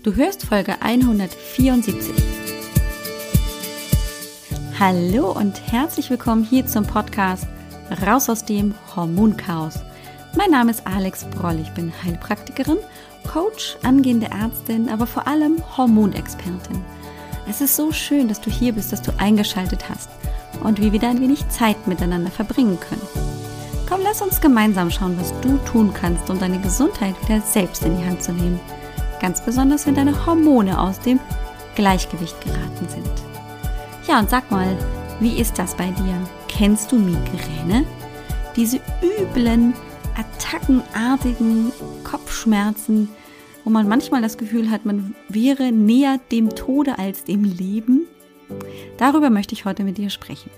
Du hörst Folge 174. Hallo und herzlich willkommen hier zum Podcast Raus aus dem Hormonchaos. Mein Name ist Alex Broll, ich bin Heilpraktikerin, Coach, angehende Ärztin, aber vor allem Hormonexpertin. Es ist so schön, dass du hier bist, dass du eingeschaltet hast und wir wieder ein wenig Zeit miteinander verbringen können. Komm, lass uns gemeinsam schauen, was du tun kannst, um deine Gesundheit wieder selbst in die Hand zu nehmen. Ganz besonders, wenn deine Hormone aus dem Gleichgewicht geraten sind. Ja, und sag mal, wie ist das bei dir? Kennst du Migräne? Diese üblen, attackenartigen Kopfschmerzen, wo man manchmal das Gefühl hat, man wäre näher dem Tode als dem Leben? Darüber möchte ich heute mit dir sprechen.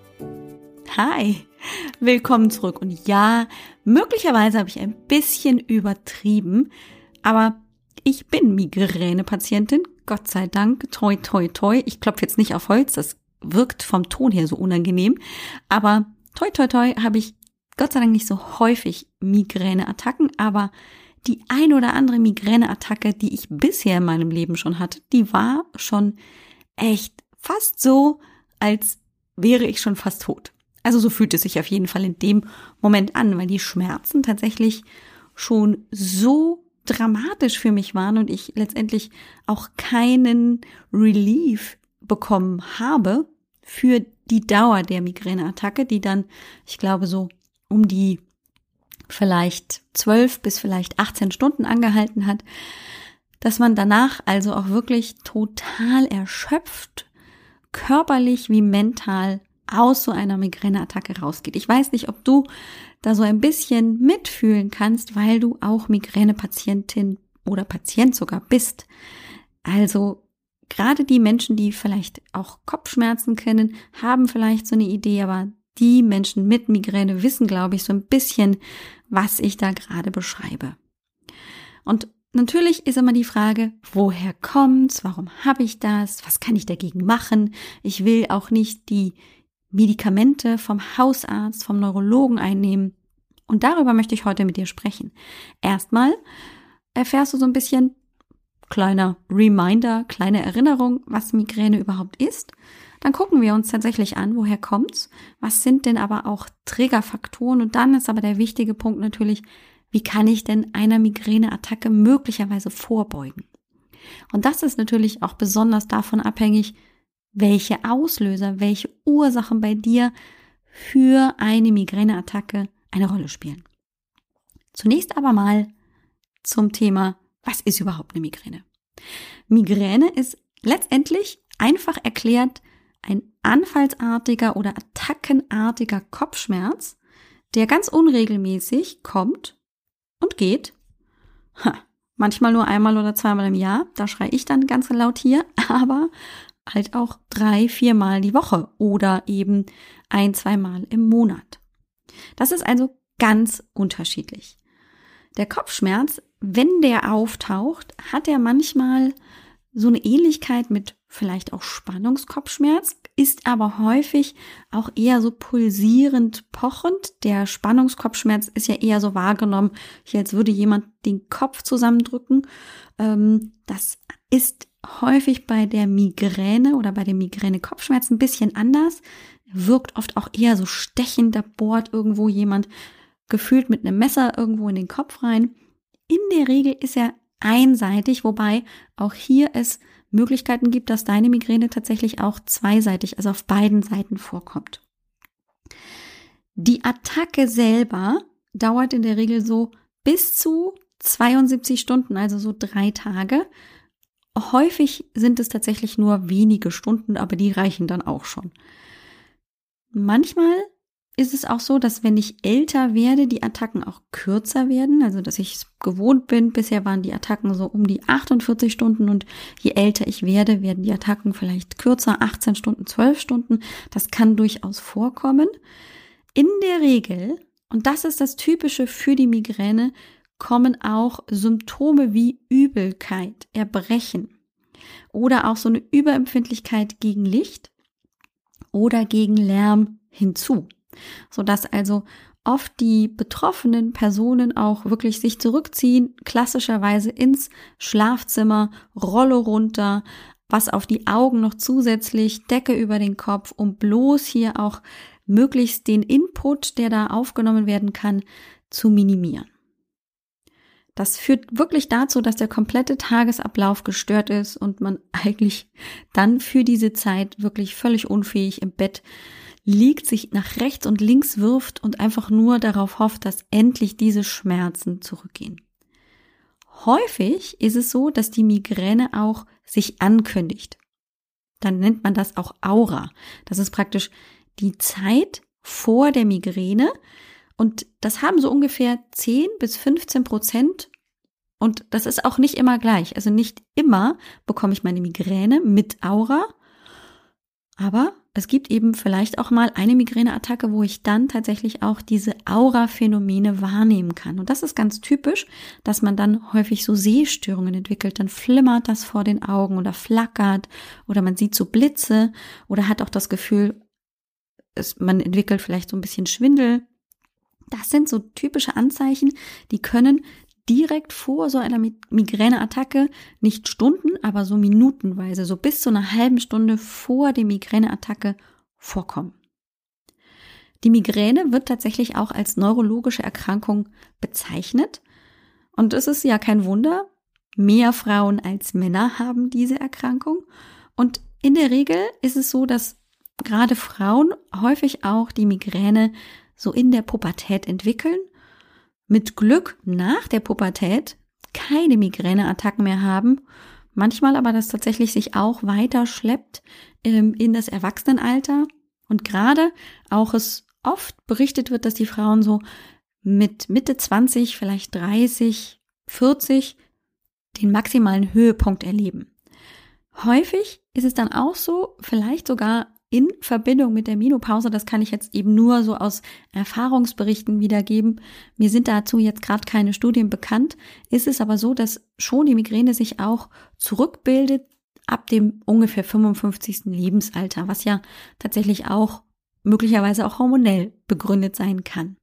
Hi, willkommen zurück. Und ja, möglicherweise habe ich ein bisschen übertrieben, aber ich bin Migränepatientin, Gott sei Dank, toi, toi, toi. Ich klopfe jetzt nicht auf Holz, das wirkt vom Ton her so unangenehm, aber toi, toi, toi habe ich Gott sei Dank nicht so häufig Migräneattacken, aber die ein oder andere Migräneattacke, die ich bisher in meinem Leben schon hatte, die war schon echt fast so, als wäre ich schon fast tot. Also so fühlt es sich auf jeden Fall in dem Moment an, weil die Schmerzen tatsächlich schon so dramatisch für mich waren und ich letztendlich auch keinen Relief bekommen habe für die Dauer der Migräneattacke, die dann, ich glaube, so um die vielleicht 12 bis vielleicht 18 Stunden angehalten hat, dass man danach also auch wirklich total erschöpft, körperlich wie mental aus so einer Migräneattacke rausgeht. Ich weiß nicht, ob du da so ein bisschen mitfühlen kannst, weil du auch Migränepatientin oder Patient sogar bist. Also gerade die Menschen, die vielleicht auch Kopfschmerzen kennen, haben vielleicht so eine Idee, aber die Menschen mit Migräne wissen, glaube ich, so ein bisschen, was ich da gerade beschreibe. Und natürlich ist immer die Frage, woher kommt's? Warum habe ich das? Was kann ich dagegen machen? Ich will auch nicht die Medikamente vom Hausarzt, vom Neurologen einnehmen. Und darüber möchte ich heute mit dir sprechen. Erstmal erfährst du so ein bisschen, kleiner Reminder, kleine Erinnerung, was Migräne überhaupt ist. Dann gucken wir uns tatsächlich an, woher kommt's? Was sind denn aber auch Triggerfaktoren? Und dann ist aber der wichtige Punkt natürlich, wie kann ich denn einer Migräneattacke möglicherweise vorbeugen? Und das ist natürlich auch besonders davon abhängig, welche Auslöser, welche Ursachen bei dir für eine Migräneattacke eine Rolle spielen. Zunächst aber mal zum Thema, was ist überhaupt eine Migräne? Migräne ist letztendlich einfach erklärt ein anfallsartiger oder attackenartiger Kopfschmerz, der ganz unregelmäßig kommt und geht. Manchmal nur einmal oder zweimal im Jahr, da schreie ich dann ganz laut hier, aber halt auch 3-4 Mal die Woche oder eben 1-2 Mal im Monat. Das ist also ganz unterschiedlich. Der Kopfschmerz, wenn der auftaucht, hat er manchmal so eine Ähnlichkeit mit vielleicht auch Spannungskopfschmerz, ist aber häufig auch eher so pulsierend pochend. Der Spannungskopfschmerz ist ja eher so wahrgenommen, hier als würde jemand den Kopf zusammendrücken. Das ist häufig bei der Migräne oder bei dem Migräne-Kopfschmerz ein bisschen anders. Wirkt oft auch eher so stechend, da bohrt irgendwo jemand gefühlt mit einem Messer irgendwo in den Kopf rein. In der Regel ist er einseitig, wobei auch hier es Möglichkeiten gibt, dass deine Migräne tatsächlich auch zweiseitig, also auf beiden Seiten vorkommt. Die Attacke selber dauert in der Regel so bis zu 72 Stunden, also so 3 Tage. Häufig sind es tatsächlich nur wenige Stunden, aber die reichen dann auch schon. Manchmal ist es auch so, dass wenn ich älter werde, die Attacken auch kürzer werden, also dass ich es gewohnt bin. Bisher waren die Attacken so um die 48 Stunden und je älter ich werde, werden die Attacken vielleicht kürzer, 18 Stunden, 12 Stunden. Das kann durchaus vorkommen. In der Regel, und das ist das Typische für die Migräne, kommen auch Symptome wie Übelkeit, Erbrechen oder auch so eine Überempfindlichkeit gegen Licht oder gegen Lärm hinzu, sodass also oft die betroffenen Personen auch wirklich sich zurückziehen, klassischerweise ins Schlafzimmer, Rolle runter, was auf die Augen noch zusätzlich, Decke über den Kopf, um bloß hier auch möglichst den Input, der da aufgenommen werden kann, zu minimieren. Das führt wirklich dazu, dass der komplette Tagesablauf gestört ist und man eigentlich dann für diese Zeit wirklich völlig unfähig im Bett liegt, sich nach rechts und links wirft und einfach nur darauf hofft, dass endlich diese Schmerzen zurückgehen. Häufig ist es so, dass die Migräne auch sich ankündigt. Dann nennt man das auch Aura. Das ist praktisch die Zeit vor der Migräne und das haben so ungefähr 10-15%. Und das ist auch nicht immer gleich. Also nicht immer bekomme ich meine Migräne mit Aura, aber es gibt eben vielleicht auch mal eine Migräneattacke, wo ich dann tatsächlich auch diese Aura-Phänomene wahrnehmen kann. Und das ist ganz typisch, dass man dann häufig so Sehstörungen entwickelt. Dann flimmert das vor den Augen oder flackert oder man sieht so Blitze oder hat auch das Gefühl, man entwickelt vielleicht so ein bisschen Schwindel. Das sind so typische Anzeichen, die können direkt vor so einer Migräneattacke, nicht Stunden, aber so minutenweise, so bis zu einer halben Stunde vor der Migräneattacke vorkommen. Die Migräne wird tatsächlich auch als neurologische Erkrankung bezeichnet. Und es ist ja kein Wunder, mehr Frauen als Männer haben diese Erkrankung. Und in der Regel ist es so, dass gerade Frauen häufig auch die Migräne so in der Pubertät entwickeln. Mit Glück nach der Pubertät keine Migräneattacken mehr haben, manchmal aber das tatsächlich sich auch weiter schleppt in das Erwachsenenalter und gerade auch es oft berichtet wird, dass die Frauen so mit Mitte 20, vielleicht 30, 40 den maximalen Höhepunkt erleben. Häufig ist es dann auch so, vielleicht sogar in Verbindung mit der Menopause, das kann ich jetzt eben nur so aus Erfahrungsberichten wiedergeben. Mir sind dazu jetzt gerade keine Studien bekannt. Ist es aber so, dass schon die Migräne sich auch zurückbildet ab dem ungefähr 55. Lebensalter, was ja tatsächlich auch möglicherweise auch hormonell begründet sein kann.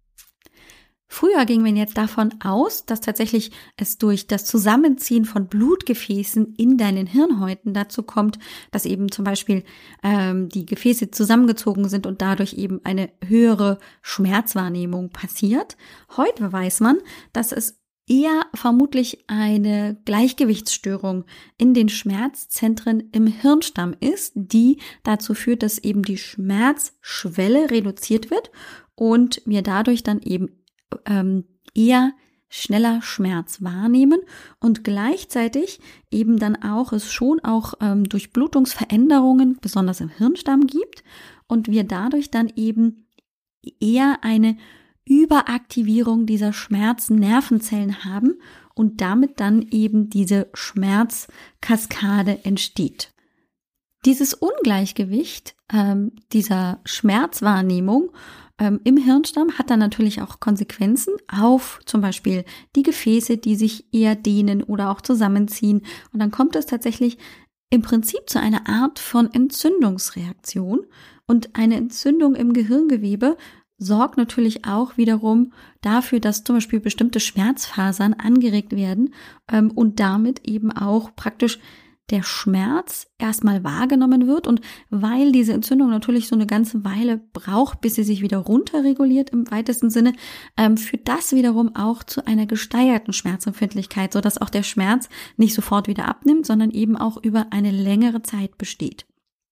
Früher ging man jetzt davon aus, dass tatsächlich es durch das Zusammenziehen von Blutgefäßen in deinen Hirnhäuten dazu kommt, dass eben zum Beispiel die Gefäße zusammengezogen sind und dadurch eben eine höhere Schmerzwahrnehmung passiert. Heute weiß man, dass es eher vermutlich eine Gleichgewichtsstörung in den Schmerzzentren im Hirnstamm ist, die dazu führt, dass eben die Schmerzschwelle reduziert wird und wir dadurch dann eben eher schneller Schmerz wahrnehmen und gleichzeitig eben dann auch es schon auch Durchblutungsveränderungen, besonders im Hirnstamm gibt und wir dadurch dann eben eher eine Überaktivierung dieser Schmerznervenzellen haben und damit dann eben diese Schmerzkaskade entsteht. Dieses Ungleichgewicht dieser Schmerzwahrnehmung im Hirnstamm hat dann natürlich auch Konsequenzen auf zum Beispiel die Gefäße, die sich eher dehnen oder auch zusammenziehen. Und dann kommt es tatsächlich im Prinzip zu einer Art von Entzündungsreaktion. Und eine Entzündung im Gehirngewebe sorgt natürlich auch wiederum dafür, dass zum Beispiel bestimmte Schmerzfasern angeregt werden und damit eben auch praktisch der Schmerz erstmal wahrgenommen wird und weil diese Entzündung natürlich so eine ganze Weile braucht, bis sie sich wieder runterreguliert im weitesten Sinne, führt das wiederum auch zu einer gesteigerten Schmerzempfindlichkeit, sodass auch der Schmerz nicht sofort wieder abnimmt, sondern eben auch über eine längere Zeit besteht.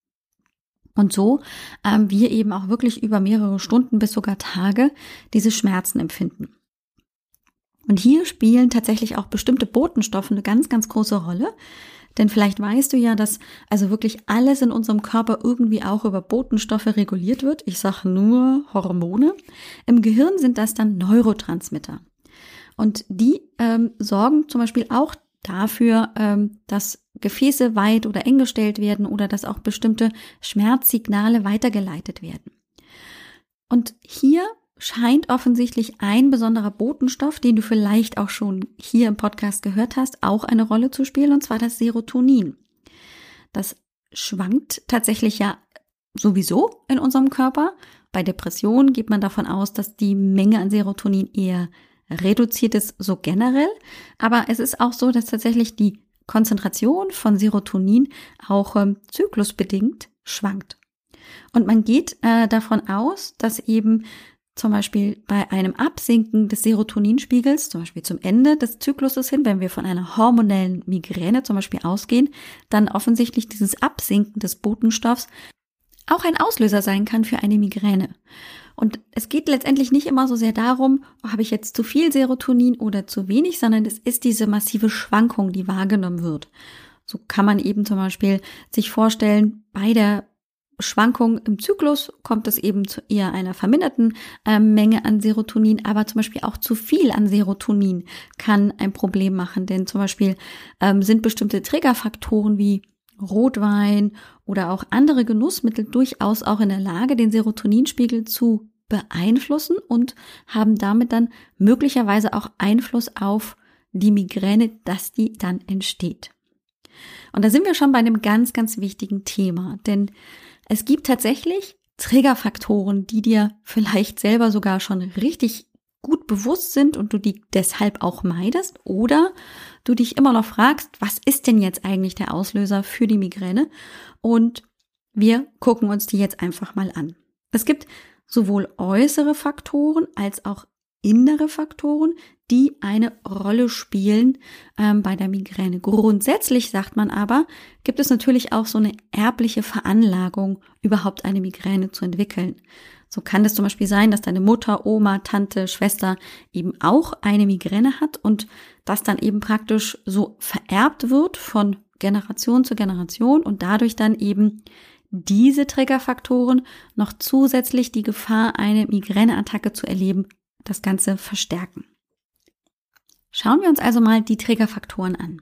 Und so wir eben auch wirklich über mehrere Stunden bis sogar Tage diese Schmerzen empfinden. Und hier spielen tatsächlich auch bestimmte Botenstoffe eine ganz, ganz große Rolle. Denn vielleicht weißt du ja, dass also wirklich alles in unserem Körper irgendwie auch über Botenstoffe reguliert wird. Ich sage nur Hormone. Im Gehirn sind das dann Neurotransmitter. Und die sorgen zum Beispiel auch dafür, dass Gefäße weit oder eng gestellt werden oder dass auch bestimmte Schmerzsignale weitergeleitet werden. Und hier scheint offensichtlich ein besonderer Botenstoff, den du vielleicht auch schon hier im Podcast gehört hast, auch eine Rolle zu spielen, und zwar das Serotonin. Das schwankt tatsächlich ja sowieso in unserem Körper. Bei Depressionen geht man davon aus, dass die Menge an Serotonin eher reduziert ist, so generell. Aber es ist auch so, dass tatsächlich die Konzentration von Serotonin auch zyklusbedingt schwankt. Und man geht davon aus, dass eben zum Beispiel bei einem Absinken des Serotoninspiegels, zum Beispiel zum Ende des Zykluses hin, wenn wir von einer hormonellen Migräne zum Beispiel ausgehen, dann offensichtlich dieses Absinken des Botenstoffs auch ein Auslöser sein kann für eine Migräne. Und es geht letztendlich nicht immer so sehr darum, habe ich jetzt zu viel Serotonin oder zu wenig, sondern es ist diese massive Schwankung, die wahrgenommen wird. So kann man eben zum Beispiel sich vorstellen, bei der Schwankung im Zyklus kommt es eben zu eher einer verminderten Menge an Serotonin, aber zum Beispiel auch zu viel an Serotonin kann ein Problem machen, denn zum Beispiel sind bestimmte Triggerfaktoren wie Rotwein oder auch andere Genussmittel durchaus auch in der Lage, den Serotoninspiegel zu beeinflussen und haben damit dann möglicherweise auch Einfluss auf die Migräne, dass die dann entsteht. Und da sind wir schon bei einem ganz, ganz wichtigen Thema, denn es gibt tatsächlich Triggerfaktoren, die dir vielleicht selber sogar schon richtig gut bewusst sind und du die deshalb auch meidest oder du dich immer noch fragst, was ist denn jetzt eigentlich der Auslöser für die Migräne? Und wir gucken uns die jetzt einfach mal an. Es gibt sowohl äußere Faktoren als auch innere Faktoren, die eine Rolle spielen bei der Migräne. Grundsätzlich sagt man aber, gibt es natürlich auch so eine erbliche Veranlagung, überhaupt eine Migräne zu entwickeln. So kann es zum Beispiel sein, dass deine Mutter, Oma, Tante, Schwester eben auch eine Migräne hat und das dann eben praktisch so vererbt wird von Generation zu Generation und dadurch dann eben diese Triggerfaktoren noch zusätzlich die Gefahr, eine Migräneattacke zu erleben, das Ganze verstärken. Schauen wir uns also mal die Triggerfaktoren an.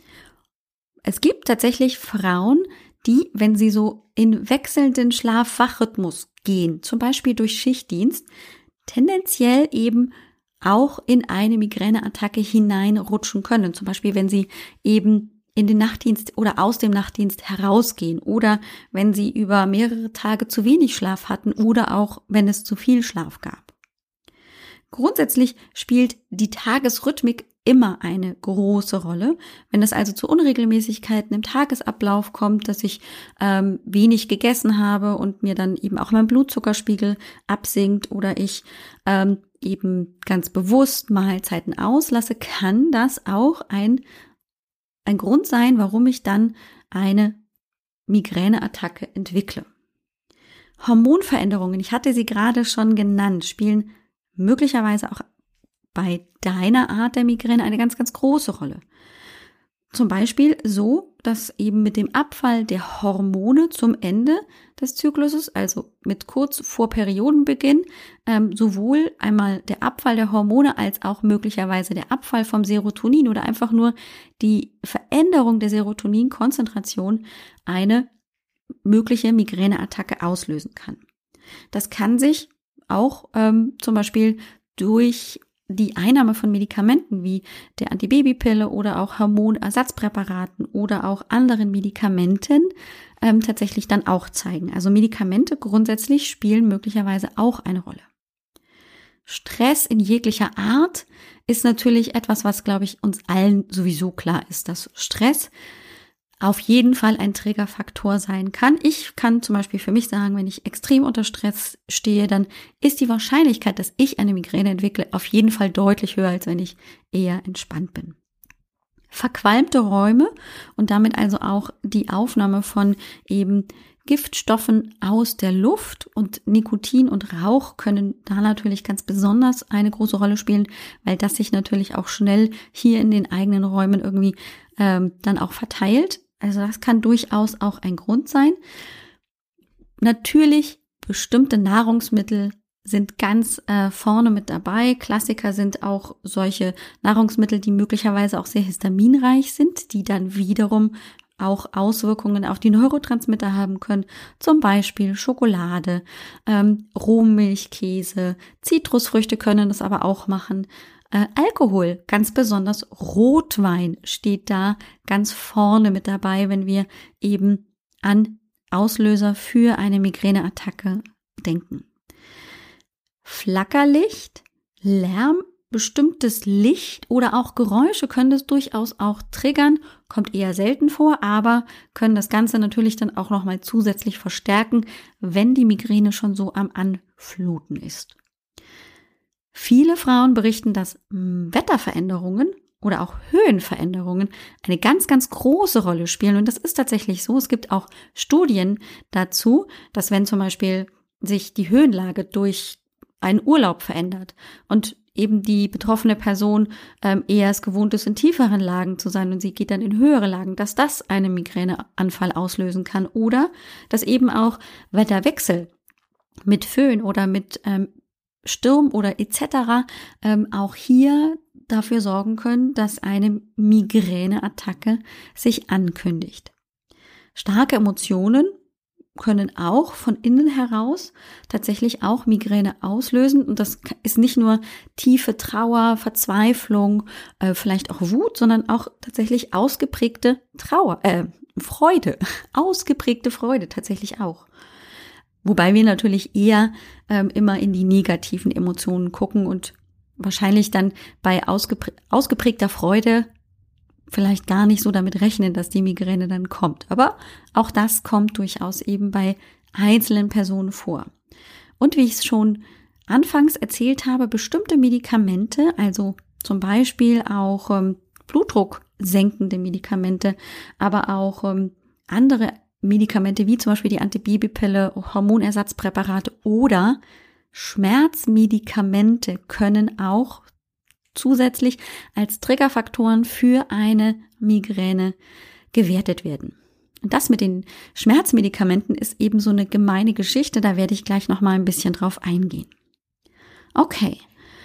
Es gibt tatsächlich Frauen, die, wenn sie so in wechselnden Schlaf-Wach-Rhythmus gehen, zum Beispiel durch Schichtdienst, tendenziell eben auch in eine Migräneattacke hineinrutschen können. Zum Beispiel, wenn sie eben in den Nachtdienst oder aus dem Nachtdienst herausgehen oder wenn sie über mehrere Tage zu wenig Schlaf hatten oder auch wenn es zu viel Schlaf gab. Grundsätzlich spielt die Tagesrhythmik immer eine große Rolle. Wenn es also zu Unregelmäßigkeiten im Tagesablauf kommt, dass ich wenig gegessen habe und mir dann eben auch mein Blutzuckerspiegel absinkt oder ich eben ganz bewusst Mahlzeiten auslasse, kann das auch ein Grund sein, warum ich dann eine Migräneattacke entwickle. Hormonveränderungen, ich hatte sie gerade schon genannt, spielen möglicherweise auch bei deiner Art der Migräne eine ganz, ganz große Rolle. Zum Beispiel so, dass eben mit dem Abfall der Hormone zum Ende des Zykluses, also mit kurz vor Periodenbeginn, sowohl einmal der Abfall der Hormone als auch möglicherweise der Abfall vom Serotonin oder einfach nur die Veränderung der Serotoninkonzentration eine mögliche Migräneattacke auslösen kann. Das kann sich auch zum Beispiel durch die Einnahme von Medikamenten wie der Antibabypille oder auch Hormonersatzpräparaten oder auch anderen Medikamenten tatsächlich dann auch zeigen. Also Medikamente grundsätzlich spielen möglicherweise auch eine Rolle. Stress in jeglicher Art ist natürlich etwas, was, glaube ich, uns allen sowieso klar ist, dass Stress auf jeden Fall ein Triggerfaktor sein kann. Ich kann zum Beispiel für mich sagen, wenn ich extrem unter Stress stehe, dann ist die Wahrscheinlichkeit, dass ich eine Migräne entwickle, auf jeden Fall deutlich höher, als wenn ich eher entspannt bin. Verqualmte Räume und damit also auch die Aufnahme von eben Giftstoffen aus der Luft und Nikotin und Rauch können da natürlich ganz besonders eine große Rolle spielen, weil das sich natürlich auch schnell hier in den eigenen Räumen irgendwie dann auch verteilt. Also das kann durchaus auch ein Grund sein. Natürlich, bestimmte Nahrungsmittel sind ganz vorne mit dabei. Klassiker sind auch solche Nahrungsmittel, die möglicherweise auch sehr histaminreich sind, die dann wiederum auch Auswirkungen auf die Neurotransmitter haben können. Zum Beispiel Schokolade, Rohmilchkäse, Zitrusfrüchte können das aber auch machen. Alkohol, ganz besonders Rotwein steht da ganz vorne mit dabei, wenn wir eben an Auslöser für eine Migräneattacke denken. Flackerlicht, Lärm, bestimmtes Licht oder auch Geräusche können das durchaus auch triggern, kommt eher selten vor, aber können das Ganze natürlich dann auch nochmal zusätzlich verstärken, wenn die Migräne schon so am Anfluten ist. Viele Frauen berichten, dass Wetterveränderungen oder auch Höhenveränderungen eine ganz, ganz große Rolle spielen. Und das ist tatsächlich so. Es gibt auch Studien dazu, dass wenn zum Beispiel sich die Höhenlage durch einen Urlaub verändert und eben die betroffene Person eher es gewohnt ist, in tieferen Lagen zu sein und sie geht dann in höhere Lagen, dass das einen Migräneanfall auslösen kann oder dass eben auch Wetterwechsel mit Föhn oder mit Sturm oder etc. Auch hier dafür sorgen können, dass eine Migräneattacke sich ankündigt. Starke Emotionen können auch von innen heraus tatsächlich auch Migräne auslösen. Und das ist nicht nur tiefe Trauer, Verzweiflung, vielleicht auch Wut, sondern auch tatsächlich ausgeprägte Freude. Ausgeprägte Freude tatsächlich auch. Wobei wir natürlich eher immer in die negativen Emotionen gucken und wahrscheinlich dann bei ausgeprägter Freude vielleicht gar nicht so damit rechnen, dass die Migräne dann kommt. Aber auch das kommt durchaus eben bei einzelnen Personen vor. Und wie ich es schon anfangs erzählt habe, bestimmte Medikamente, also zum Beispiel auch Blutdruck senkende Medikamente, aber auch andere Medikamente wie zum Beispiel die Antibabypille, Hormonersatzpräparate oder Schmerzmedikamente können auch zusätzlich als Triggerfaktoren für eine Migräne gewertet werden. Und das mit den Schmerzmedikamenten ist eben so eine gemeine Geschichte, da werde ich gleich noch mal ein bisschen drauf eingehen. Okay,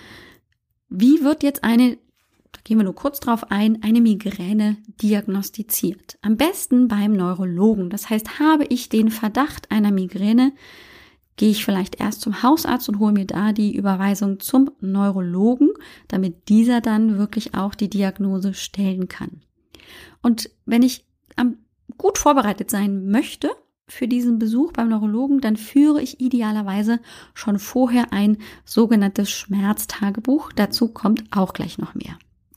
wie wird jetzt da gehen wir nur kurz drauf ein, eine Migräne diagnostiziert? Am besten beim Neurologen. Das heißt, habe ich den Verdacht einer Migräne, gehe ich vielleicht erst zum Hausarzt und hole mir da die Überweisung zum Neurologen, damit dieser dann wirklich auch die Diagnose stellen kann. Und wenn ich gut vorbereitet sein möchte für diesen Besuch beim Neurologen, dann führe ich idealerweise schon vorher ein sogenanntes Schmerztagebuch. Dazu kommt auch gleich noch mehr.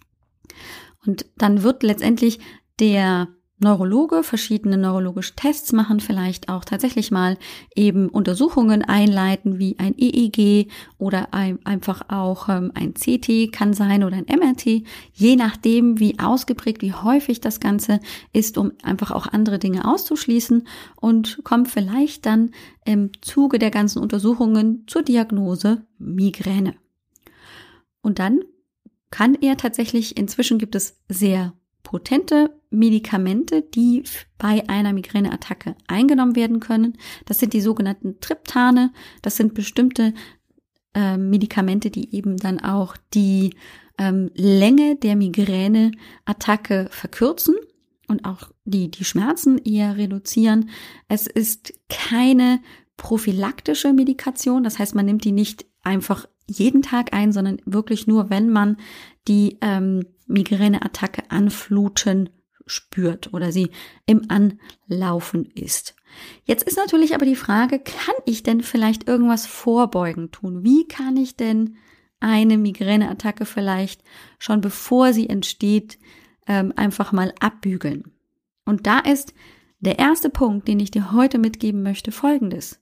Und dann wird letztendlich der Neurologe verschiedene neurologische Tests machen, vielleicht auch tatsächlich mal eben Untersuchungen einleiten, wie ein EEG oder einfach auch ein CT kann sein oder ein MRT, je nachdem, wie ausgeprägt, wie häufig das Ganze ist, um einfach auch andere Dinge auszuschließen und kommt vielleicht dann im Zuge der ganzen Untersuchungen zur Diagnose Migräne. Und dann kann er tatsächlich, inzwischen gibt es sehr potente Medikamente, die bei einer Migräneattacke eingenommen werden können. Das sind die sogenannten Triptane. Das sind bestimmte Medikamente, die eben dann auch die Länge der Migräneattacke verkürzen und auch die Schmerzen eher reduzieren. Es ist keine prophylaktische Medikation. Das heißt, man nimmt die nicht einfach jeden Tag ein, sondern wirklich nur, wenn man die Migräneattacke anfluten spürt oder sie im Anlaufen ist. Jetzt ist natürlich aber die Frage, kann ich denn vielleicht irgendwas vorbeugend tun? Wie kann ich denn eine Migräneattacke vielleicht schon bevor sie entsteht, einfach mal abbügeln? Und da ist der erste Punkt, den ich dir heute mitgeben möchte, folgendes.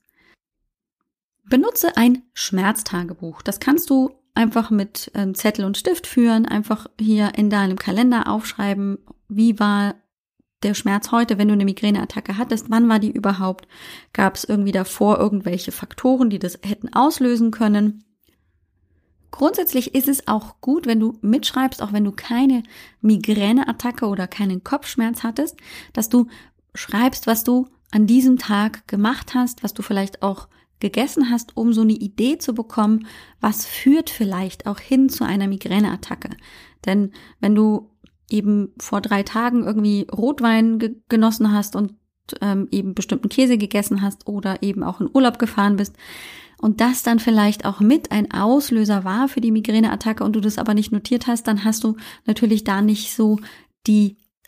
Benutze ein Schmerztagebuch. Das kannst du einfach mit Zettel und Stift führen, einfach hier in deinem Kalender aufschreiben, wie war der Schmerz heute, wenn du eine Migräneattacke hattest, wann war die überhaupt, gab es irgendwie davor irgendwelche Faktoren, die das hätten auslösen können. Grundsätzlich ist es auch gut, wenn du mitschreibst, auch wenn du keine Migräneattacke oder keinen Kopfschmerz hattest, dass du schreibst, was du an diesem Tag gemacht hast, was du vielleicht auch gegessen hast, um so eine Idee zu bekommen, was führt vielleicht auch hin zu einer Migräneattacke. Denn wenn du eben vor 3 Tagen irgendwie Rotwein genossen hast und eben bestimmten Käse gegessen hast oder eben auch in Urlaub gefahren bist und das dann vielleicht auch mit ein Auslöser war für die Migräneattacke und du das aber nicht notiert hast, dann hast du natürlich da nicht so die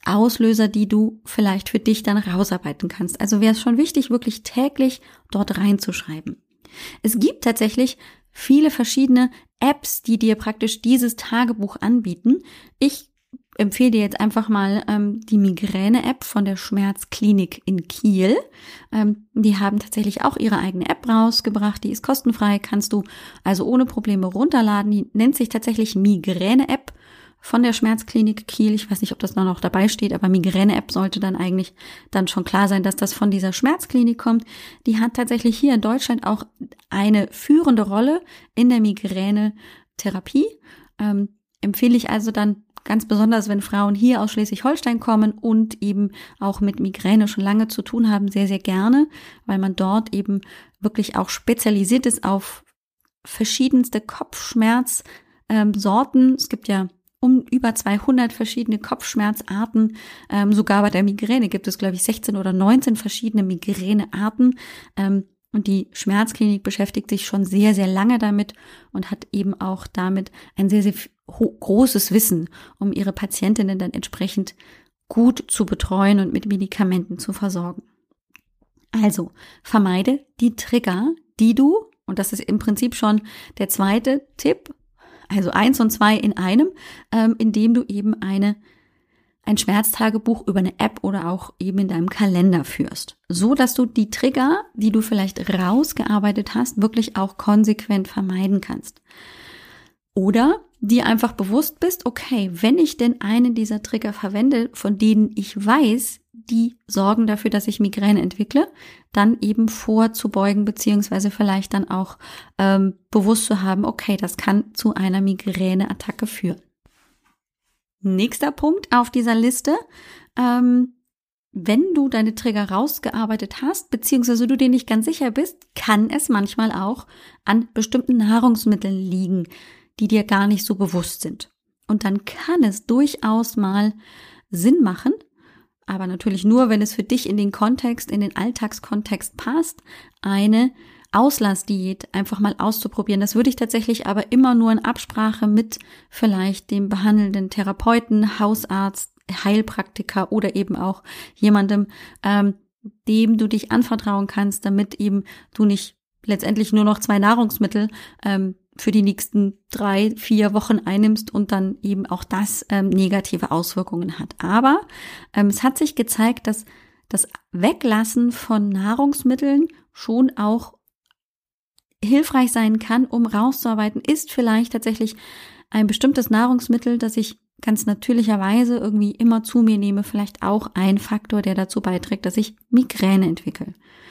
Auslöser, die du vielleicht für dich dann rausarbeiten kannst. Also wäre es schon wichtig, wirklich täglich dort reinzuschreiben. Es gibt tatsächlich viele verschiedene Apps, die dir praktisch dieses Tagebuch anbieten. Ich empfehle dir jetzt einfach mal die Migräne-App von der Schmerzklinik in Kiel. Die haben tatsächlich auch ihre eigene App rausgebracht, die ist kostenfrei, kannst du also ohne Probleme runterladen. Die nennt sich tatsächlich Migräne-App von der Schmerzklinik Kiel. Ich weiß nicht, ob das noch dabei steht, aber Migräne-App sollte dann eigentlich dann schon klar sein, dass das von dieser Schmerzklinik kommt. Die hat tatsächlich hier in Deutschland auch eine führende Rolle in der Migräne-Therapie. Empfehle ich also dann ganz besonders, wenn Frauen hier aus Schleswig-Holstein kommen und eben auch mit Migräne schon lange zu tun haben, sehr, sehr gerne, weil man dort eben wirklich auch spezialisiert ist auf verschiedenste Kopfschmerzsorten. Es gibt ja über 200 verschiedene Kopfschmerzarten. Sogar bei der Migräne gibt es, glaube ich, 16 oder 19 verschiedene Migränearten. Und die Schmerzklinik beschäftigt sich schon sehr, sehr lange damit und hat eben auch damit ein sehr, sehr großes Wissen, um ihre Patientinnen dann entsprechend gut zu betreuen und mit Medikamenten zu versorgen. Also vermeide die Trigger, die du, und das ist im Prinzip schon der zweite Tipp, also 1 und 2 in einem, indem du eben ein Schmerztagebuch über eine App oder auch eben in deinem Kalender führst, so dass du die Trigger, die du vielleicht rausgearbeitet hast, wirklich auch konsequent vermeiden kannst. Oder dir einfach bewusst bist, okay, wenn ich denn einen dieser Trigger verwende, von denen ich weiß, die sorgen dafür, dass ich Migräne entwickle, dann eben vorzubeugen, beziehungsweise vielleicht dann auch bewusst zu haben, okay, das kann zu einer Migräneattacke führen. Nächster Punkt auf dieser Liste, wenn du deine Trigger rausgearbeitet hast, beziehungsweise du dir nicht ganz sicher bist, kann es manchmal auch an bestimmten Nahrungsmitteln liegen, die dir gar nicht so bewusst sind. Und dann kann es durchaus mal Sinn machen, aber natürlich nur, wenn es für dich in den Kontext, in den Alltagskontext passt, eine Auslassdiät einfach mal auszuprobieren. Das würde ich tatsächlich aber immer nur in Absprache mit vielleicht dem behandelnden Therapeuten, Hausarzt, Heilpraktiker oder eben auch jemandem, dem du dich anvertrauen kannst, damit eben du nicht letztendlich nur noch 2 Nahrungsmittel für die nächsten 3-4 Wochen einnimmst und dann eben auch das negative Auswirkungen hat. Aber es hat sich gezeigt, dass das Weglassen von Nahrungsmitteln schon auch hilfreich sein kann, um rauszuarbeiten, ist vielleicht tatsächlich ein bestimmtes Nahrungsmittel, das ich ganz natürlicherweise irgendwie immer zu mir nehme, vielleicht auch ein Faktor, der dazu beiträgt, dass ich Migräne entwickle.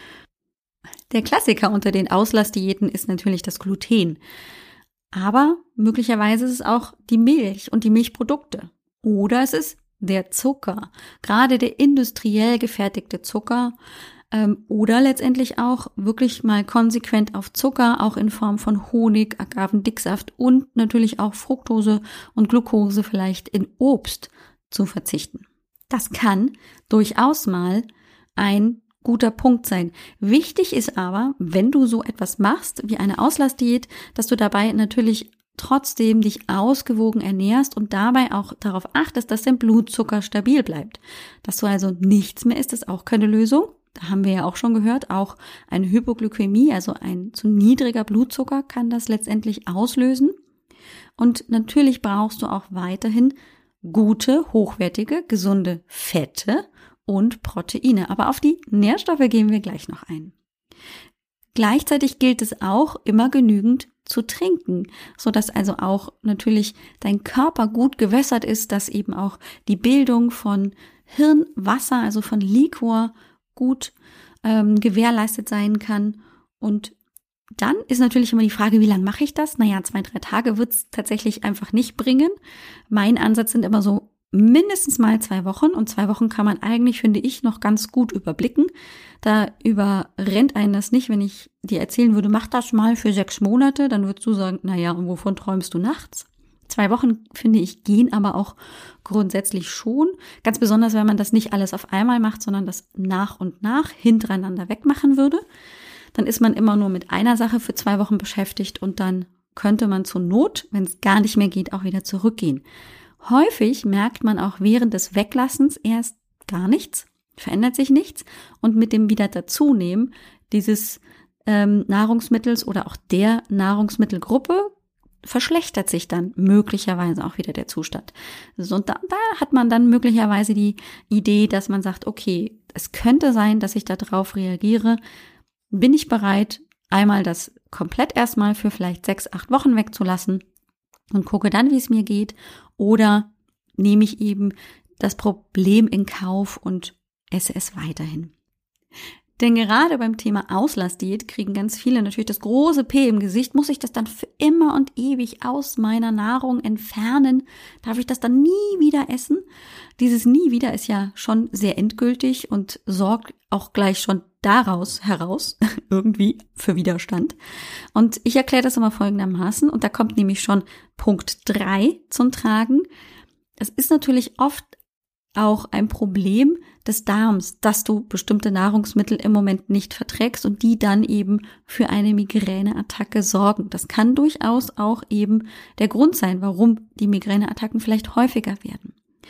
Der Klassiker unter den Auslassdiäten ist natürlich das Gluten. Aber möglicherweise ist es auch die Milch und die Milchprodukte. Oder es ist der Zucker, gerade der industriell gefertigte Zucker. Oder letztendlich auch wirklich mal konsequent auf Zucker, auch in Form von Honig, Agavendicksaft und natürlich auch Fructose und Glucose vielleicht in Obst zu verzichten. Das kann durchaus mal ein guter Punkt sein. Wichtig ist aber, wenn du so etwas machst wie eine Auslassdiät, dass du dabei natürlich trotzdem dich ausgewogen ernährst und dabei auch darauf achtest, dass dein Blutzucker stabil bleibt. Dass du also nichts mehr isst, ist auch keine Lösung. Da haben wir ja auch schon gehört, auch eine Hypoglykämie, also ein zu niedriger Blutzucker kann das letztendlich auslösen. Und natürlich brauchst du auch weiterhin gute, hochwertige, gesunde Fette und Proteine. Aber auf die Nährstoffe gehen wir gleich noch ein. Gleichzeitig gilt es auch, immer genügend zu trinken, sodass also auch natürlich dein Körper gut gewässert ist, dass eben auch die Bildung von Hirnwasser, also von Liquor, gut gewährleistet sein kann. Und dann ist natürlich immer die Frage, wie lange mache ich das? 2-3 Tage wird es tatsächlich einfach nicht bringen. Mein Ansatz sind immer so mindestens mal 2 Wochen. Und 2 Wochen kann man eigentlich, finde ich, noch ganz gut überblicken. Da überrennt einen das nicht, wenn ich dir erzählen würde, mach das mal für 6 Monate. Dann würdest du sagen, und wovon träumst du nachts? 2 Wochen, finde ich, gehen aber auch grundsätzlich schon. Ganz besonders, wenn man das nicht alles auf einmal macht, sondern das nach und nach hintereinander wegmachen würde. Dann ist man immer nur mit einer Sache für 2 Wochen beschäftigt und dann könnte man zur Not, wenn es gar nicht mehr geht, auch wieder zurückgehen. Häufig merkt man auch während des Weglassens erst gar nichts, verändert sich nichts und mit dem wieder dazunehmen dieses Nahrungsmittels oder auch der Nahrungsmittelgruppe verschlechtert sich dann möglicherweise auch wieder der Zustand. So, und da hat man dann möglicherweise die Idee, dass man sagt, okay, es könnte sein, dass ich darauf reagiere. Bin ich bereit, einmal das komplett erstmal für vielleicht 6-8 Wochen wegzulassen und gucke dann, wie es mir geht, oder nehme ich eben das Problem in Kauf und esse es weiterhin. Denn gerade beim Thema Auslassdiät kriegen ganz viele natürlich das große P im Gesicht. Muss ich das dann für immer und ewig aus meiner Nahrung entfernen? Darf ich das dann nie wieder essen? Dieses nie wieder ist ja schon sehr endgültig und sorgt auch gleich schon daraus heraus irgendwie für Widerstand. Und ich erkläre das immer folgendermaßen, und da kommt nämlich schon Punkt 3 zum Tragen. Es ist natürlich oft auch ein Problem des Darms, dass du bestimmte Nahrungsmittel im Moment nicht verträgst und die dann eben für eine Migräneattacke sorgen. Das kann durchaus auch eben der Grund sein, warum die Migräneattacken vielleicht häufiger werden.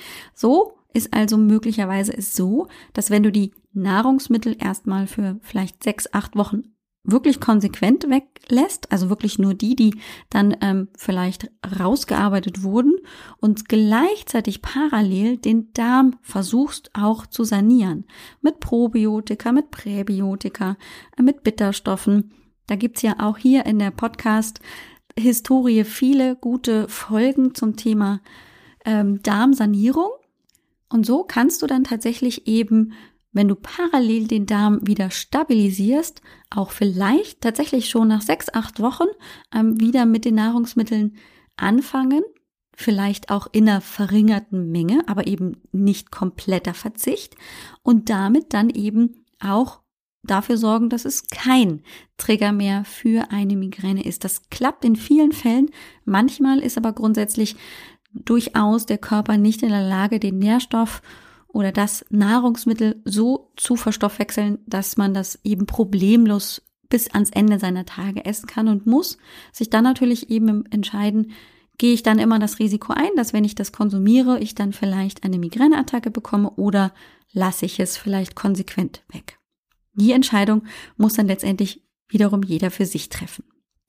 So ist also möglicherweise es so, dass wenn du die Nahrungsmittel erstmal für vielleicht 6-8 Wochen wirklich konsequent weglässt, also wirklich nur die dann vielleicht rausgearbeitet wurden und gleichzeitig parallel den Darm versuchst auch zu sanieren. Mit Probiotika, mit Präbiotika, mit Bitterstoffen. Da gibt's ja auch hier in der Podcast-Historie viele gute Folgen zum Thema Darmsanierung. Und so kannst du dann tatsächlich eben, wenn du parallel den Darm wieder stabilisierst, auch vielleicht tatsächlich schon nach 6-8 Wochen wieder mit den Nahrungsmitteln anfangen, vielleicht auch in einer verringerten Menge, aber eben nicht kompletter Verzicht und damit dann eben auch dafür sorgen, dass es kein Trigger mehr für eine Migräne ist. Das klappt in vielen Fällen, manchmal ist aber grundsätzlich durchaus der Körper nicht in der Lage, den Nährstoff oder das Nahrungsmittel so zu verstoffwechseln, dass man das eben problemlos bis ans Ende seiner Tage essen kann und muss sich dann natürlich eben entscheiden, gehe ich dann immer das Risiko ein, dass wenn ich das konsumiere, ich dann vielleicht eine Migräneattacke bekomme oder lasse ich es vielleicht konsequent weg. Die Entscheidung muss dann letztendlich wiederum jeder für sich treffen.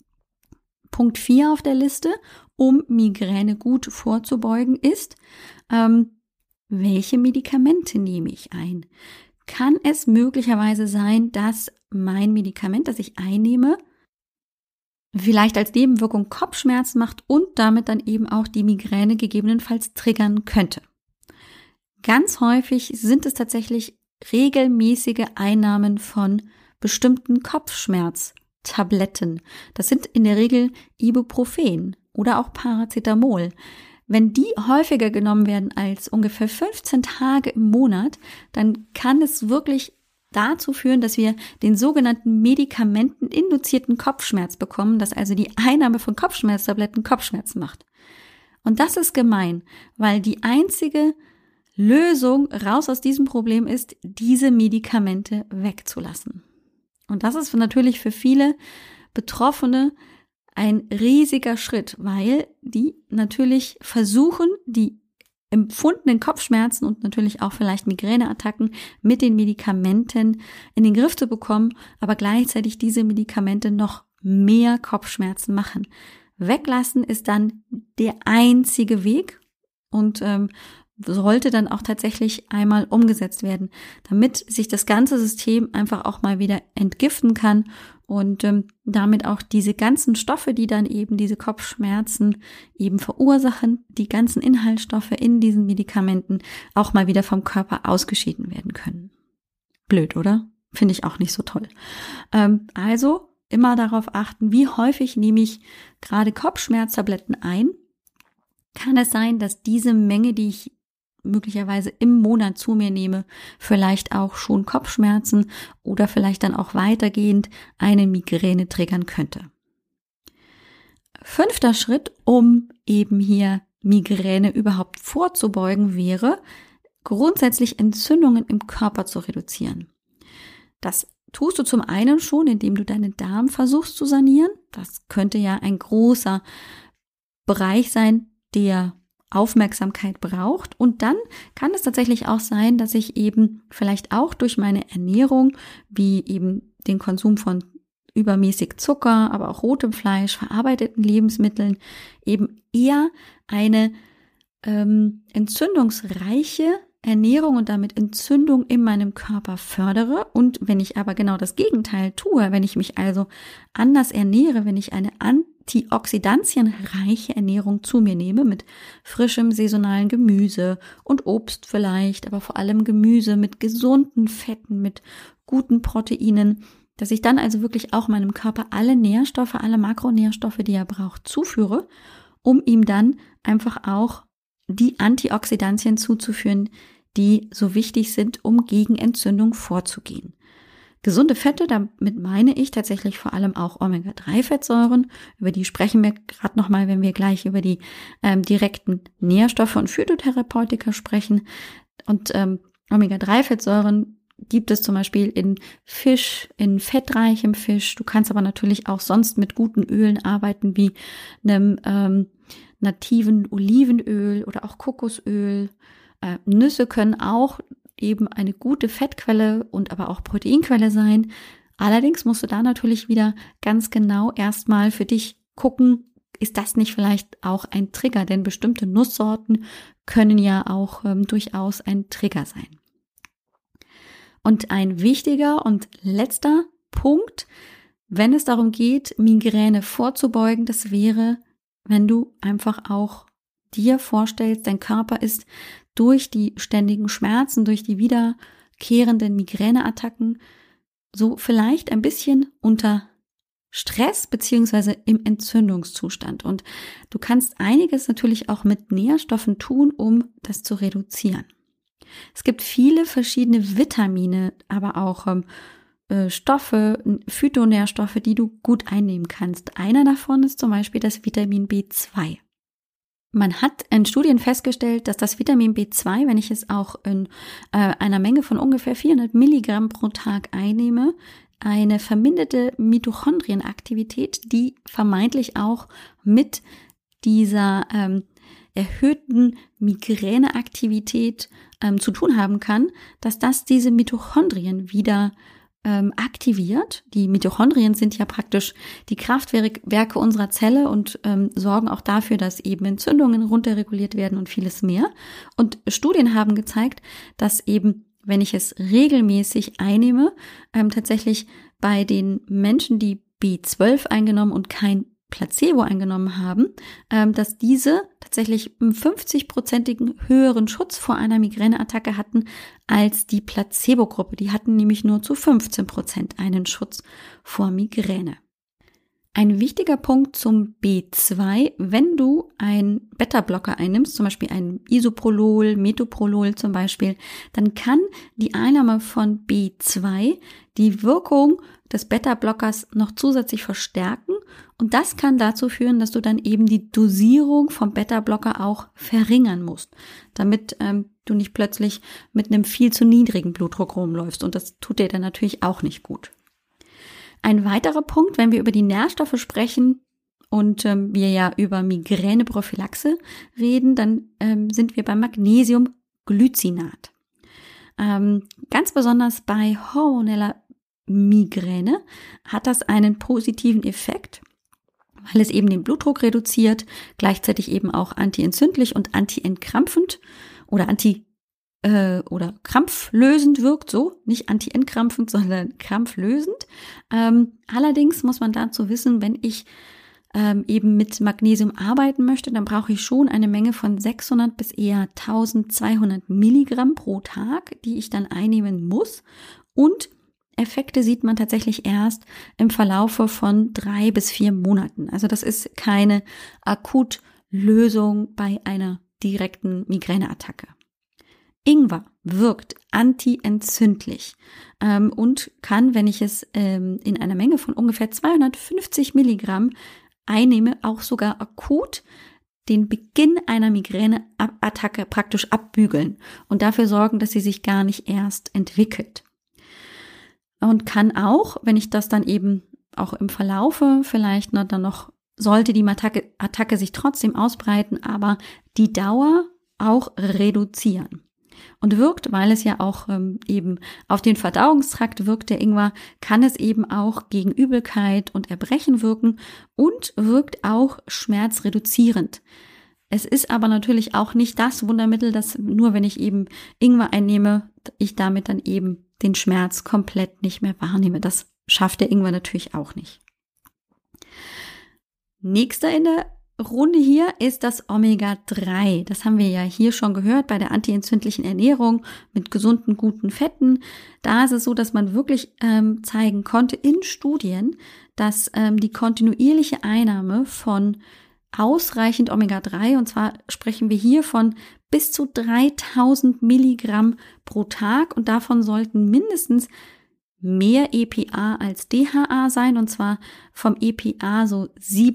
Punkt 4 auf der Liste, um Migräne gut vorzubeugen, ist, welche Medikamente nehme ich ein? Kann es möglicherweise sein, dass mein Medikament, das ich einnehme, vielleicht als Nebenwirkung Kopfschmerzen macht und damit dann eben auch die Migräne gegebenenfalls triggern könnte? Ganz häufig sind es tatsächlich regelmäßige Einnahmen von bestimmten Kopfschmerztabletten. Das sind in der Regel Ibuprofen oder auch Paracetamol. Wenn die häufiger genommen werden als ungefähr 15 Tage im Monat, dann kann es wirklich dazu führen, dass wir den sogenannten medikamenteninduzierten Kopfschmerz bekommen, dass also die Einnahme von Kopfschmerztabletten Kopfschmerzen macht. Und das ist gemein, weil die einzige Lösung raus aus diesem Problem ist, diese Medikamente wegzulassen. Und das ist natürlich für viele Betroffene ein riesiger Schritt, weil die natürlich versuchen, die empfundenen Kopfschmerzen und natürlich auch vielleicht Migräneattacken mit den Medikamenten in den Griff zu bekommen, aber gleichzeitig diese Medikamente noch mehr Kopfschmerzen machen. Weglassen ist dann der einzige Weg und sollte dann auch tatsächlich einmal umgesetzt werden, damit sich das ganze System einfach auch mal wieder entgiften kann und damit auch diese ganzen Stoffe, die dann eben diese Kopfschmerzen eben verursachen, die ganzen Inhaltsstoffe in diesen Medikamenten auch mal wieder vom Körper ausgeschieden werden können. Blöd, oder? Finde ich auch nicht so toll. Also immer darauf achten, wie häufig nehme ich gerade Kopfschmerztabletten ein. Kann es sein, dass diese Menge, die ich möglicherweise im Monat zu mir nehme, vielleicht auch schon Kopfschmerzen oder vielleicht dann auch weitergehend eine Migräne triggern könnte. 5. Schritt, um eben hier Migräne überhaupt vorzubeugen, wäre, grundsätzlich Entzündungen im Körper zu reduzieren. Das tust du zum einen schon, indem du deinen Darm versuchst zu sanieren. Das könnte ja ein großer Bereich sein, der Aufmerksamkeit braucht. Und dann kann es tatsächlich auch sein, dass ich eben vielleicht auch durch meine Ernährung, wie eben den Konsum von übermäßig Zucker, aber auch rotem Fleisch, verarbeiteten Lebensmitteln, eben eher eine entzündungsreiche Ernährung und damit Entzündung in meinem Körper fördere. Und wenn ich aber genau das Gegenteil tue, wenn ich mich also anders ernähre, wenn ich eine antioxidantienreiche Ernährung zu mir nehme, mit frischem saisonalen Gemüse und Obst vielleicht, aber vor allem Gemüse mit gesunden Fetten, mit guten Proteinen, dass ich dann also wirklich auch meinem Körper alle Nährstoffe, alle Makronährstoffe, die er braucht, zuführe, um ihm dann einfach auch die Antioxidantien zuzuführen, die so wichtig sind, um gegen Entzündung vorzugehen. Gesunde Fette, damit meine ich tatsächlich vor allem auch Omega-3-Fettsäuren, über die sprechen wir gerade nochmal, wenn wir gleich über die direkten Nährstoffe und Phytotherapeutika sprechen. Und Omega-3-Fettsäuren gibt es zum Beispiel in Fisch, in fettreichem Fisch. Du kannst aber natürlich auch sonst mit guten Ölen arbeiten, wie einem nativen Olivenöl oder auch Kokosöl. Nüsse können auch eben eine gute Fettquelle und aber auch Proteinquelle sein. Allerdings musst du da natürlich wieder ganz genau erstmal für dich gucken, ist das nicht vielleicht auch ein Trigger? Denn bestimmte Nusssorten können ja auch durchaus ein Trigger sein. Und ein wichtiger und letzter Punkt, wenn es darum geht, Migräne vorzubeugen, das wäre, wenn du einfach auch dir vorstellst, dein Körper ist durch die ständigen Schmerzen, durch die wiederkehrenden Migräneattacken so vielleicht ein bisschen unter Stress beziehungsweise im Entzündungszustand. Und du kannst einiges natürlich auch mit Nährstoffen tun, um das zu reduzieren. Es gibt viele verschiedene Vitamine, aber auch Stoffe, Phytonährstoffe, die du gut einnehmen kannst. Einer davon ist zum Beispiel das Vitamin B2. Man hat in Studien festgestellt, dass das Vitamin B2, wenn ich es auch in einer Menge von ungefähr 400 Milligramm pro Tag einnehme, eine verminderte Mitochondrienaktivität, die vermeintlich auch mit dieser erhöhten Migräneaktivität zu tun haben kann, dass das diese Mitochondrien wieder aktiviert. Die Mitochondrien sind ja praktisch die Kraftwerke unserer Zelle und sorgen auch dafür, dass eben Entzündungen runterreguliert werden und vieles mehr. Und Studien haben gezeigt, dass eben, wenn ich es regelmäßig einnehme, tatsächlich bei den Menschen, die B12 eingenommen und kein Placebo eingenommen haben, dass diese tatsächlich einen 50-prozentigen höheren Schutz vor einer Migräneattacke hatten als die Placebo-Gruppe. Die hatten nämlich nur zu 15% einen Schutz vor Migräne. Ein wichtiger Punkt zum B2, wenn du einen Beta-Blocker einnimmst, zum Beispiel ein Isoprolol, Metoprolol zum Beispiel, dann kann die Einnahme von B2 die Wirkung des Beta-Blockers noch zusätzlich verstärken und das kann dazu führen, dass du dann eben die Dosierung vom Beta-Blocker auch verringern musst, damit du nicht plötzlich mit einem viel zu niedrigen Blutdruck rumläufst und das tut dir dann natürlich auch nicht gut. Ein weiterer Punkt, wenn wir über die Nährstoffe sprechen und wir ja über Migräneprophylaxe reden, dann sind wir beim Magnesiumglycinat. Ganz besonders bei hormoneller Migräne hat das einen positiven Effekt, weil es eben den Blutdruck reduziert, gleichzeitig eben auch antientzündlich und antientkrampfend oder krampflösend wirkt, so, nicht anti-entkrampfend, sondern krampflösend. Allerdings muss man dazu wissen, wenn ich eben mit Magnesium arbeiten möchte, dann brauche ich schon eine Menge von 600 bis eher 1200 Milligramm pro Tag, die ich dann einnehmen muss. Und Effekte sieht man tatsächlich erst im Verlaufe von 3 bis 4 Monaten. Also das ist keine Akutlösung bei einer direkten Migräneattacke. Ingwer wirkt antientzündlich und kann, wenn ich es in einer Menge von ungefähr 250 Milligramm einnehme, auch sogar akut den Beginn einer Migräneattacke praktisch abbügeln und dafür sorgen, dass sie sich gar nicht erst entwickelt. Und kann auch, wenn ich das dann eben auch im Verlaufe vielleicht dann noch sollte die Attacke sich trotzdem ausbreiten, aber die Dauer auch reduzieren. Und wirkt, weil es ja auch eben auf den Verdauungstrakt wirkt, der Ingwer, kann es eben auch gegen Übelkeit und Erbrechen wirken und wirkt auch schmerzreduzierend. Es ist aber natürlich auch nicht das Wundermittel, dass nur wenn ich eben Ingwer einnehme, ich damit dann eben den Schmerz komplett nicht mehr wahrnehme. Das schafft der Ingwer natürlich auch nicht. Nächster in der Runde hier ist das Omega-3. Das haben wir ja hier schon gehört bei der antientzündlichen Ernährung mit gesunden, guten Fetten. Da ist es so, dass man wirklich zeigen konnte in Studien, dass die kontinuierliche Einnahme von ausreichend Omega-3, und zwar sprechen wir hier von bis zu 3000 Milligramm pro Tag, und davon sollten mindestens mehr EPA als DHA sein, und zwar vom EPA so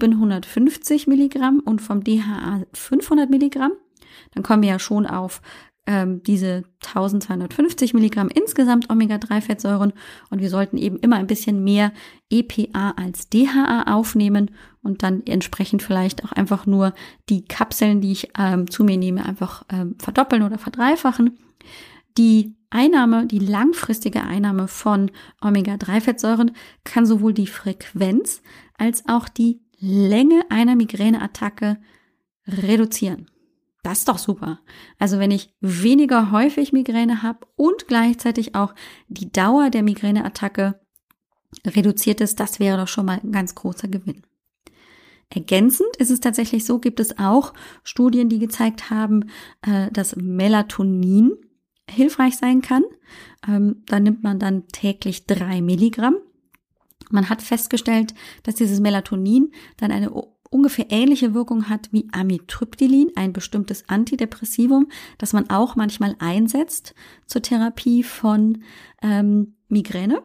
750 Milligramm und vom DHA 500 Milligramm. Dann kommen wir ja schon auf diese 1250 Milligramm insgesamt Omega-3-Fettsäuren, und wir sollten eben immer ein bisschen mehr EPA als DHA aufnehmen und dann entsprechend vielleicht auch einfach nur die Kapseln, die ich zu mir nehme, einfach verdoppeln oder verdreifachen. Die langfristige Einnahme von Omega-3-Fettsäuren kann sowohl die Frequenz als auch die Länge einer Migräneattacke reduzieren. Das ist doch super. Also wenn ich weniger häufig Migräne habe und gleichzeitig auch die Dauer der Migräneattacke reduziert ist, das wäre doch schon mal ein ganz großer Gewinn. Ergänzend ist es tatsächlich so, gibt es auch Studien, die gezeigt haben, dass Melatonin hilfreich sein kann. Da nimmt man dann täglich 3 Milligramm. Man hat festgestellt, dass dieses Melatonin dann eine ungefähr ähnliche Wirkung hat wie Amitriptylin, ein bestimmtes Antidepressivum, das man auch manchmal einsetzt zur Therapie von Migräne.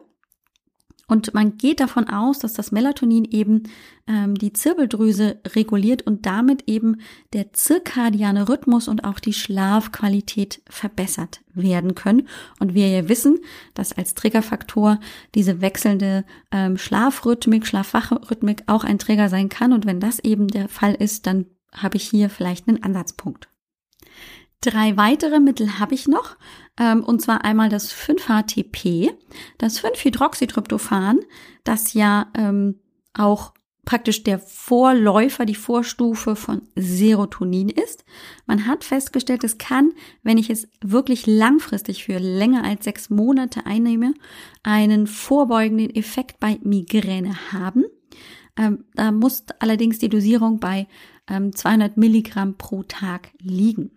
Und man geht davon aus, dass das Melatonin eben die Zirbeldrüse reguliert und damit eben der zirkadiane Rhythmus und auch die Schlafqualität verbessert werden können. Und wir ja wissen, dass als Triggerfaktor diese wechselnde Schlafwachrhythmik auch ein Trigger sein kann. Und wenn das eben der Fall ist, dann habe ich hier vielleicht einen Ansatzpunkt. 3 weitere Mittel habe ich noch, und zwar einmal das 5-HTP, das 5-Hydroxytryptophan, das ja auch praktisch der Vorläufer, die Vorstufe von Serotonin ist. Man hat festgestellt, es kann, wenn ich es wirklich langfristig für länger als 6 Monate einnehme, einen vorbeugenden Effekt bei Migräne haben. Da muss allerdings die Dosierung bei 200 Milligramm pro Tag liegen.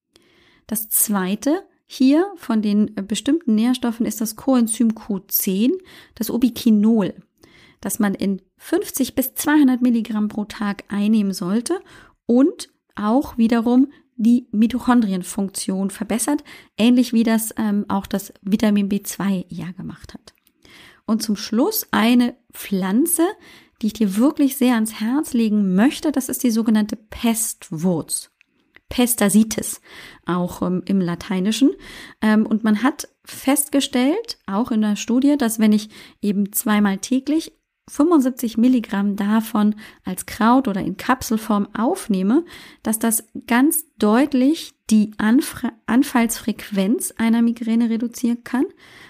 Das zweite hier von den bestimmten Nährstoffen ist das Coenzym Q10, das Ubiquinol, das man in 50 bis 200 Milligramm pro Tag einnehmen sollte und auch wiederum die Mitochondrienfunktion verbessert, ähnlich wie das auch das Vitamin B2 ja gemacht hat. Und zum Schluss eine Pflanze, die ich dir wirklich sehr ans Herz legen möchte, das ist die sogenannte Pestwurz. Pestasitis, auch im Lateinischen. Und man hat festgestellt, auch in der Studie, dass wenn ich eben 2-mal täglich 75 Milligramm davon als Kraut oder in Kapselform aufnehme, dass das ganz deutlich die Anfallsfrequenz einer Migräne reduzieren kann,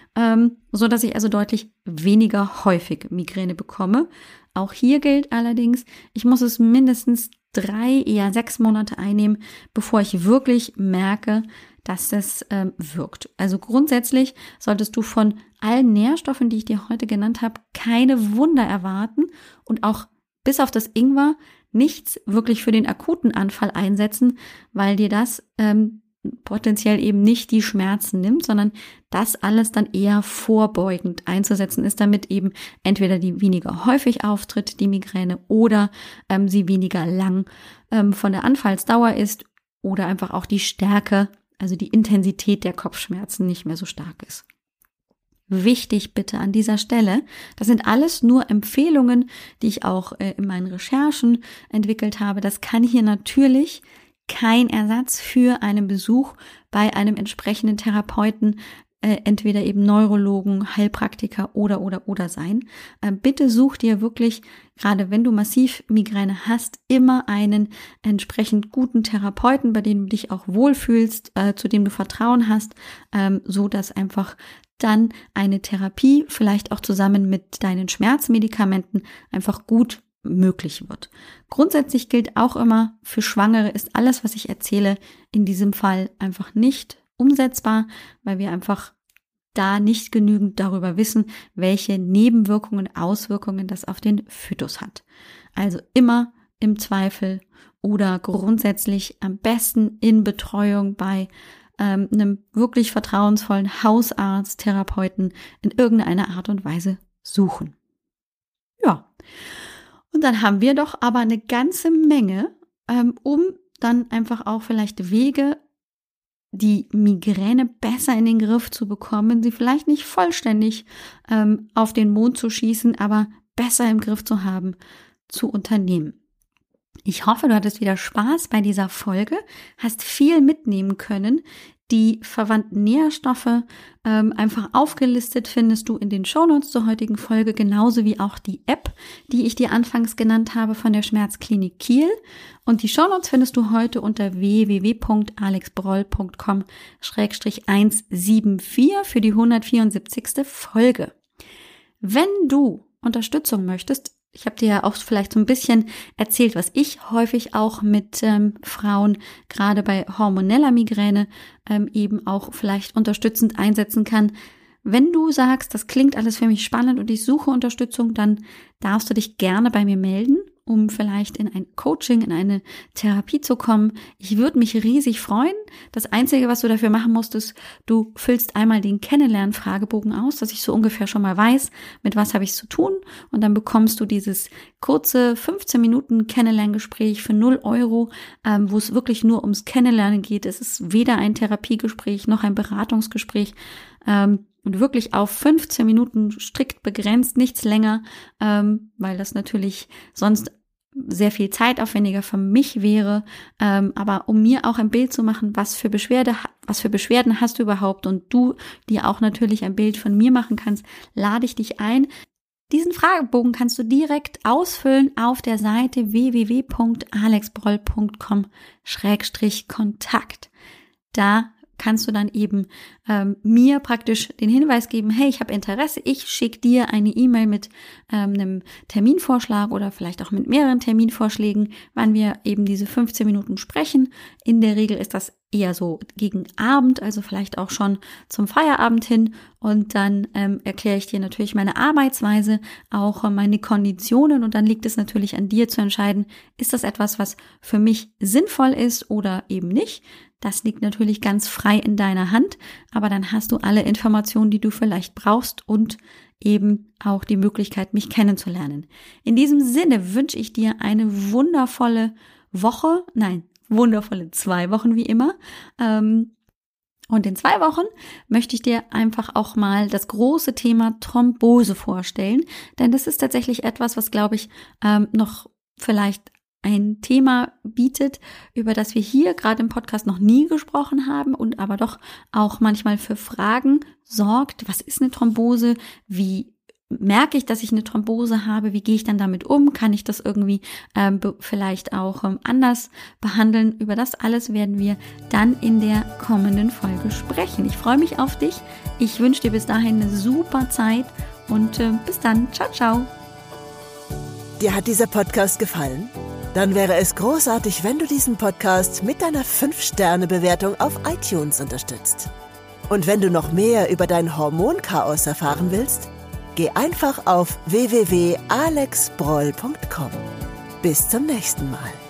so dass ich also deutlich weniger häufig Migräne bekomme. Auch hier gilt allerdings, ich muss es mindestens 3, eher 6 Monate einnehmen, bevor ich wirklich merke, dass es wirkt. Also grundsätzlich solltest du von allen Nährstoffen, die ich dir heute genannt habe, keine Wunder erwarten und auch bis auf das Ingwer nichts wirklich für den akuten Anfall einsetzen, weil dir das potenziell eben nicht die Schmerzen nimmt, sondern das alles dann eher vorbeugend einzusetzen ist, damit eben entweder die weniger häufig auftritt, die Migräne, oder sie weniger lang von der Anfallsdauer ist oder einfach auch die Stärke, also die Intensität der Kopfschmerzen nicht mehr so stark ist. Wichtig bitte an dieser Stelle, das sind alles nur Empfehlungen, die ich auch in meinen Recherchen entwickelt habe. Das kann hier natürlich kein Ersatz für einen Besuch bei einem entsprechenden Therapeuten entweder eben Neurologen, Heilpraktiker oder sein. Bitte such dir wirklich, gerade wenn du massiv Migräne hast, immer einen entsprechend guten Therapeuten, bei dem du dich auch wohlfühlst, zu dem du Vertrauen hast, so dass einfach dann eine Therapie vielleicht auch zusammen mit deinen Schmerzmedikamenten einfach gut möglich wird. Grundsätzlich gilt auch immer, für Schwangere ist alles, was ich erzähle, in diesem Fall einfach nicht umsetzbar, weil wir einfach da nicht genügend darüber wissen, welche Nebenwirkungen, Auswirkungen das auf den Fötus hat. Also immer im Zweifel oder grundsätzlich am besten in Betreuung bei einem wirklich vertrauensvollen Hausarzt, Therapeuten in irgendeiner Art und Weise suchen. Ja, und dann haben wir doch aber eine ganze Menge, um dann einfach auch vielleicht Wege, die Migräne besser in den Griff zu bekommen, sie vielleicht nicht vollständig auf den Mond zu schießen, aber besser im Griff zu haben, zu unternehmen. Ich hoffe, du hattest wieder Spaß bei dieser Folge, hast viel mitnehmen können. Die verwandten Nährstoffe einfach aufgelistet findest du in den Shownotes zur heutigen Folge, genauso wie auch die App, die ich dir anfangs genannt habe von der Schmerzklinik Kiel. Und die Shownotes findest du heute unter www.alexbroll.com/174 für die 174. Folge. Wenn du Unterstützung möchtest, ich habe dir ja auch vielleicht so ein bisschen erzählt, was ich häufig auch mit Frauen, gerade bei hormoneller Migräne, eben auch vielleicht unterstützend einsetzen kann. Wenn du sagst, das klingt alles für mich spannend und ich suche Unterstützung, dann darfst du dich gerne bei mir melden, um vielleicht in ein Coaching, in eine Therapie zu kommen. Ich würde mich riesig freuen. Das Einzige, was du dafür machen musst, ist, du füllst einmal den Kennenlernen-Fragebogen aus, dass ich so ungefähr schon mal weiß, mit was habe ich zu tun. Und dann bekommst du dieses kurze 15 Minuten Kennenlerngespräch für 0 €, wo es wirklich nur ums Kennenlernen geht. Es ist weder ein Therapiegespräch noch ein Beratungsgespräch. Und wirklich auf 15 Minuten strikt begrenzt, nichts länger, weil das natürlich sonst sehr viel zeitaufwendiger für mich wäre. Aber um mir auch ein Bild zu machen, was für Beschwerden hast du überhaupt und du dir auch natürlich ein Bild von mir machen kannst, lade ich dich ein. Diesen Fragebogen kannst du direkt ausfüllen auf der Seite www.alexbroll.com/Kontakt. Da kannst du dann eben mir praktisch den Hinweis geben, hey, ich habe Interesse, ich schicke dir eine E-Mail mit einem Terminvorschlag oder vielleicht auch mit mehreren Terminvorschlägen, wann wir eben diese 15 Minuten sprechen. In der Regel ist das eher so gegen Abend, also vielleicht auch schon zum Feierabend hin, und dann erkläre ich dir natürlich meine Arbeitsweise, auch meine Konditionen, und dann liegt es natürlich an dir zu entscheiden, ist das etwas, was für mich sinnvoll ist oder eben nicht. Das liegt natürlich ganz frei in deiner Hand, aber dann hast du alle Informationen, die du vielleicht brauchst und eben auch die Möglichkeit, mich kennenzulernen. In diesem Sinne wünsche ich dir eine wundervolle wundervolle 2 Wochen wie immer. Und in 2 Wochen möchte ich dir einfach auch mal das große Thema Thrombose vorstellen, denn das ist tatsächlich etwas, was, glaube ich, noch vielleicht ein Thema bietet, über das wir hier gerade im Podcast noch nie gesprochen haben und aber doch auch manchmal für Fragen sorgt. Was ist eine Thrombose? Wie merke ich, dass ich eine Thrombose habe? Wie gehe ich dann damit um? Kann ich das irgendwie vielleicht auch anders behandeln? Über das alles werden wir dann in der kommenden Folge sprechen. Ich freue mich auf dich. Ich wünsche dir bis dahin eine super Zeit und bis dann. Ciao, ciao. Dir hat dieser Podcast gefallen? Dann wäre es großartig, wenn du diesen Podcast mit deiner 5-Sterne-Bewertung auf iTunes unterstützt. Und wenn du noch mehr über dein Hormonchaos erfahren willst, geh einfach auf www.alexbroll.com. Bis zum nächsten Mal.